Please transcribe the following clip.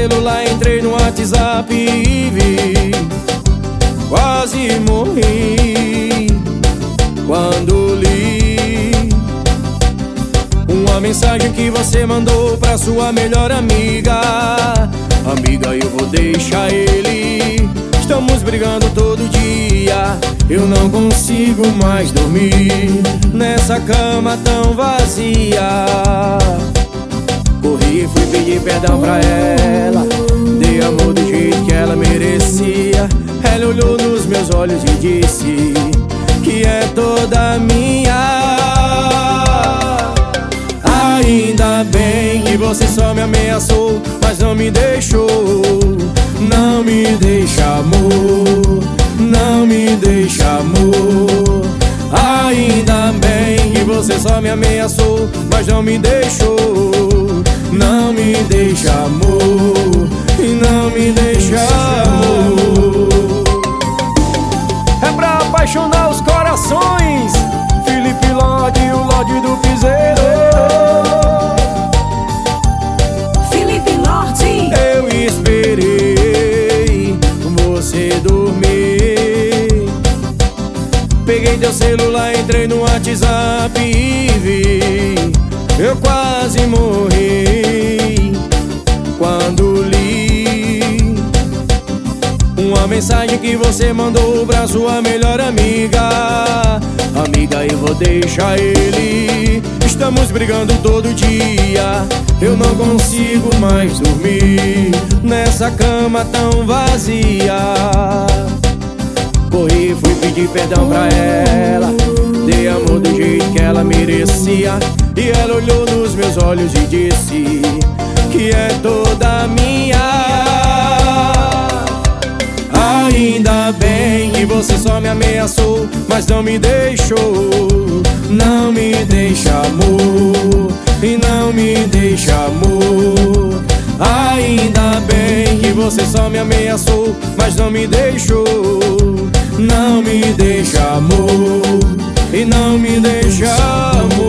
celular, entrei no WhatsApp e vi. Quase morri quando li uma mensagem que você mandou pra sua melhor amiga. Amiga, eu vou deixar ele, estamos brigando todo dia. Eu não consigo mais dormir nessa cama tão vazia. Corri e fui pedir perdão pra ela, dei amor do jeito que ela merecia. Ela olhou nos meus olhos e disse que é toda minha. Ainda bem que você só me ameaçou, mas não me deixou. Não me deixa, amor, não me deixa, amor. Ainda bem que você só me ameaçou, mas não me deixou. Não me deixa, amor, e não me deixa, amor. É pra apaixonar os corações, Felipe Lorde, o Lorde do Piseiro. Felipe Lorde. Eu esperei você dormir. Peguei teu celular, entrei no WhatsApp e vi. Eu quase morri quando li uma mensagem que você mandou pra sua melhor amiga. Amiga, eu vou deixar ele, estamos brigando todo dia. Eu não consigo mais dormir nessa cama tão vazia. Corri e fui pedir perdão pra ela, dei amor do jeito que ela merecia. E ela olhou nos meus olhos e disse que é toda minha. Ainda bem que você só me ameaçou, mas não me deixou. Não me deixa, amor, e não me deixa, amor. Ainda bem que você só me ameaçou, mas não me deixou. Não me deixa, amor, e não me deixa, amor.